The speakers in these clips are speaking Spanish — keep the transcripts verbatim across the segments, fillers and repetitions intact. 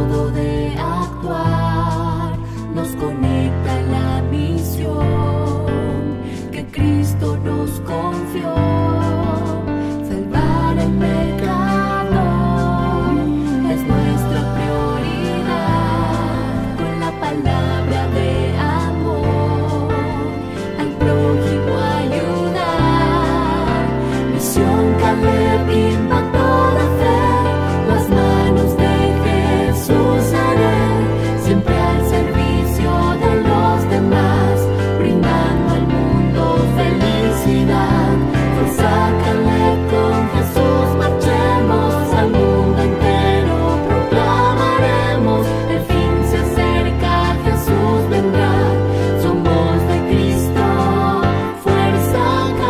modo de actuar nos conecta a la misión que Cristo nos confió: salvar el pecado es nuestra prioridad. Con la palabra de amor al prójimo ayudar. Misión Caleb impactó la fe, las manos de Jesús haré, siempre al servicio de los demás, brindando al mundo felicidad. Fuerza Caleb, con Jesús marchemos, al mundo entero proclamaremos, el fin se acerca, Jesús vendrá, somos de Cristo, fuerza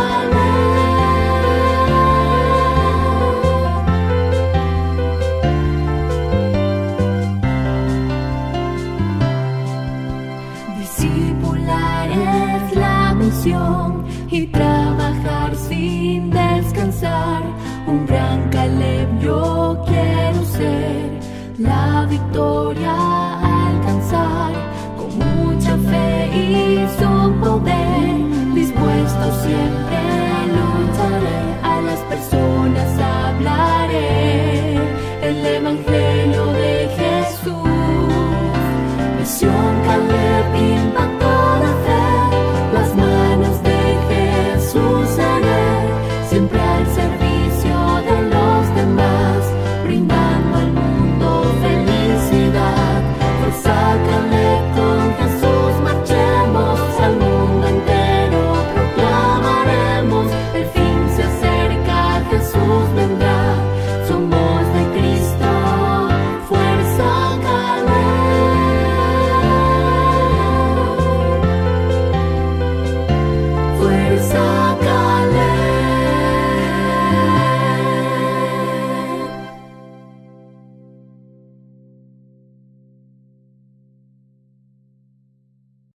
Discipular es la misión y trabajar sin descansar. Un gran Caleb yo quiero ser, la victoria alcanzar. Con mucha fe y su poder, dispuesto siempre